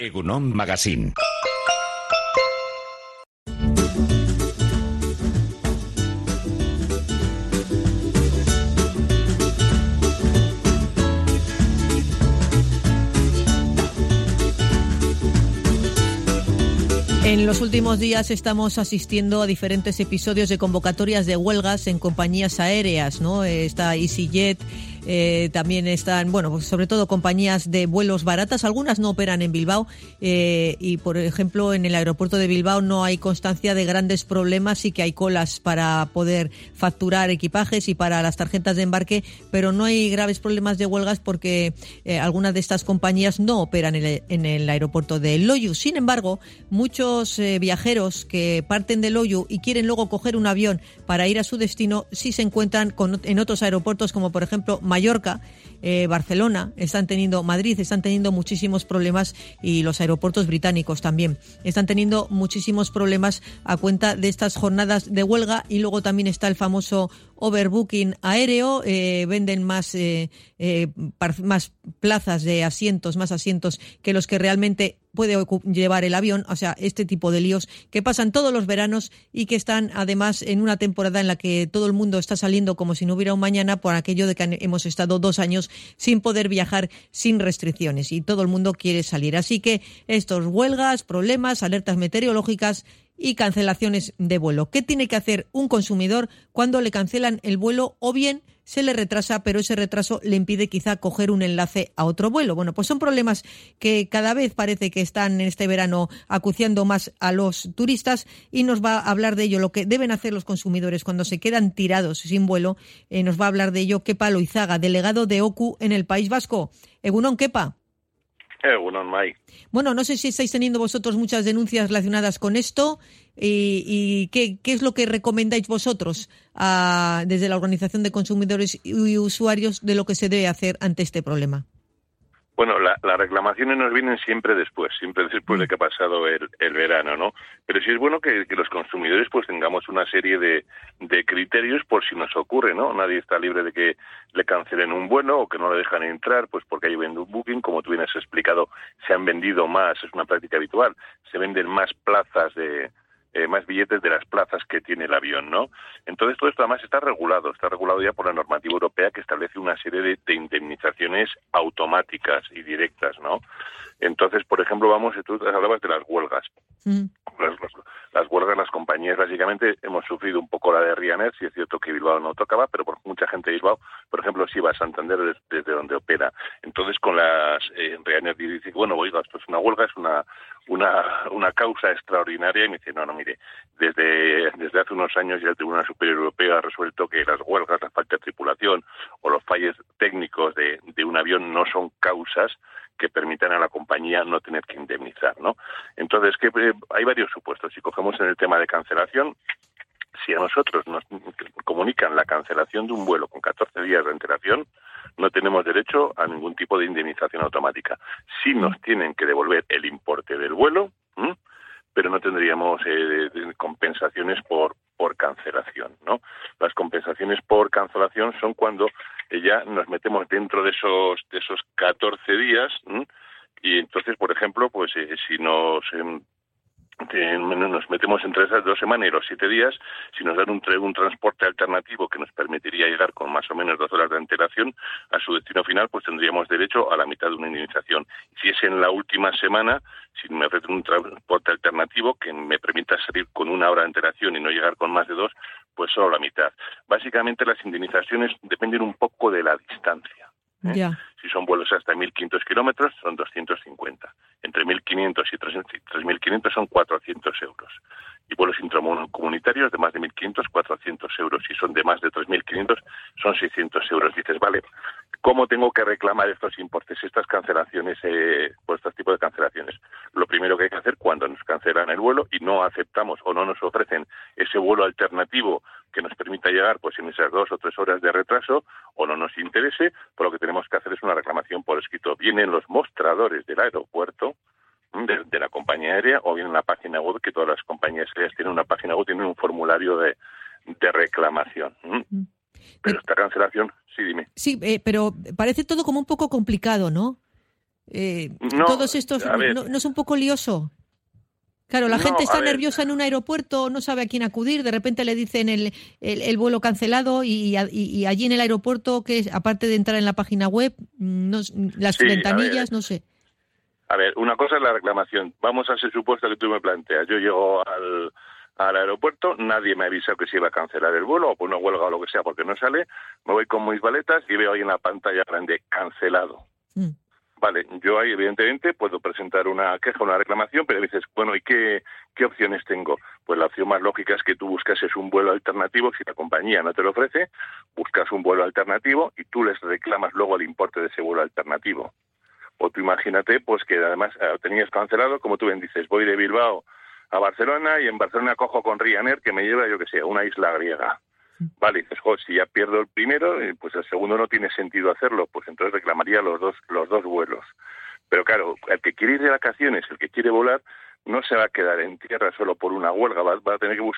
Egunon Magazine. En los últimos días estamos asistiendo a diferentes episodios de convocatorias de huelgas en compañías aéreas, ¿no? Está EasyJet, también están, bueno, pues sobre todo compañías de vuelos baratas. Algunas no operan en Bilbao y, por ejemplo, en el aeropuerto de Bilbao no hay constancia de grandes problemas. Sí que hay colas para poder facturar equipajes y para las tarjetas de embarque, pero no hay graves problemas de huelgas porque algunas de estas compañías no operan en el aeropuerto de Loiu. Sin embargo, muchos viajeros que parten de Loiu y quieren luego coger un avión para ir a su destino, sí se encuentran en otros aeropuertos, como por ejemplo Mallorca, Barcelona, Madrid, están teniendo muchísimos problemas, y los aeropuertos británicos también están teniendo muchísimos problemas a cuenta de estas jornadas de huelga. Y luego también está el famoso overbooking aéreo, venden más plazas de asientos, más asientos que los que realmente puede llevar el avión. O sea, este tipo de líos que pasan todos los veranos y que están además en una temporada en la que todo el mundo está saliendo como si no hubiera un mañana, por aquello de que hemos estado 2 años sin poder viajar sin restricciones y todo el mundo quiere salir. Así que estos huelgas, problemas, alertas meteorológicas y cancelaciones de vuelo. ¿Qué tiene que hacer un consumidor cuando le cancelan el vuelo o bien se le retrasa, pero ese retraso le impide quizá coger un enlace a otro vuelo? Bueno, pues son problemas que cada vez parece que están en este verano acuciando más a los turistas, y nos va a hablar de ello, lo que deben hacer los consumidores cuando se quedan tirados sin vuelo. Nos va a hablar de ello Kepa Loizaga, delegado de OCU en el País Vasco. Egunon, Kepa. Egunon, Mai. Bueno, no sé si estáis teniendo vosotros muchas denuncias relacionadas con esto y qué es lo que recomendáis vosotros desde la Organización de Consumidores y Usuarios de lo que se debe hacer ante este problema. Bueno, las reclamaciones nos vienen siempre después de que ha pasado el verano, ¿no? Pero sí es bueno que los consumidores pues tengamos una serie de criterios por si nos ocurre, ¿no? Nadie está libre de que le cancelen un vuelo o que no le dejan entrar, pues porque hay booking, como tú bien has explicado, se han vendido más, es una práctica habitual, se venden más plazas más billetes de las plazas que tiene el avión, ¿no? Entonces todo esto además está regulado ya por la normativa europea, que establece una serie de indemnizaciones automáticas y directas, ¿no? Entonces, por ejemplo, tú hablabas de las huelgas. Las huelgas, las compañías, básicamente hemos sufrido un poco la de Ryanair. Sí es cierto que Bilbao no tocaba, pero por mucha gente de Bilbao, por ejemplo, sí va a Santander desde donde opera. Entonces, con las Ryanair dice, bueno, oiga, esto es una huelga, es una causa extraordinaria, y me dice, no, mire, desde hace unos años ya el Tribunal Superior Europeo ha resuelto que las huelgas, la falta de tripulación o los fallos técnicos de un avión no son causas que permitan a la compañía no tener que indemnizar, ¿no? Entonces, hay varios supuestos. Si cogemos en el tema de cancelación, si a nosotros nos comunican la cancelación de un vuelo con 14 días de antelación, no tenemos derecho a ningún tipo de indemnización automática. Sí nos tienen que devolver el importe del vuelo, pero no tendríamos compensaciones por cancelación, ¿no? Las compensaciones por cancelación son cuando ya nos metemos dentro de esos 14 días, y entonces, por ejemplo, pues si nos metemos entre esas 2 semanas y los 7 días, si nos dan un transporte alternativo que nos permitiría llegar con más o menos 2 horas de antelación a su destino final, pues tendríamos derecho a la mitad de una indemnización. Si es en la última semana, si me ofrecen un transporte alternativo que me permita salir con 1 hora de antelación y no llegar con más de 2, pues solo la mitad. Básicamente las indemnizaciones dependen un poco de la distancia. Ya. Si son vuelos hasta 1.500 kilómetros, son 250. Entre 1.500 y 3.500 son 400 euros. Y vuelos intracomunitarios de más de 1.500, 400 euros. Si son de más de 3.500, son 600 euros. Dices, vale, ¿cómo tengo que reclamar estos importes, estas cancelaciones, por estos tipos de cancelaciones? Lo primero que hay que hacer cuando nos cancelan el vuelo y no aceptamos o no nos ofrecen ese vuelo alternativo que nos permita llegar pues en esas 2 o 3 horas de retraso, o no nos interese, pues lo que tenemos que hacer es una reclamación por escrito. Vienen los mostradores del aeropuerto, de la compañía aérea, o bien en la página web, que todas las compañías aéreas tienen una página web, tienen un formulario de reclamación. Pero esta cancelación, sí, dime. Sí, pero parece todo como un poco complicado, ¿no? todos estos, ¿no es un poco lioso? Claro, la gente está nerviosa en un aeropuerto, no sabe a quién acudir, de repente le dicen el vuelo cancelado y allí en el aeropuerto, que es, aparte de entrar en la página web, las ventanillas, no sé. A ver, una cosa es la reclamación. Vamos a ese supuesto que tú me planteas. Yo llego al aeropuerto, nadie me ha avisado que se iba a cancelar el vuelo, o por una huelga o lo que sea, porque no sale. Me voy con mis maletas y veo ahí en la pantalla grande, cancelado. Vale, yo ahí evidentemente puedo presentar una queja, una reclamación, pero dices, bueno, ¿y qué opciones tengo? Pues la opción más lógica es que tú buscases un vuelo alternativo. Si la compañía no te lo ofrece, buscas un vuelo alternativo y tú les reclamas luego el importe de ese vuelo alternativo. O tú imagínate, pues que además tenías cancelado, como tú bien dices, voy de Bilbao a Barcelona y en Barcelona cojo con Ryanair que me lleva, yo que sé, a una isla griega. Vale, dices, si ya pierdo el primero, pues el segundo no tiene sentido hacerlo, pues entonces reclamaría los dos vuelos. Pero claro, el que quiere ir de vacaciones, el que quiere volar, no se va a quedar en tierra solo por una huelga, va a tener que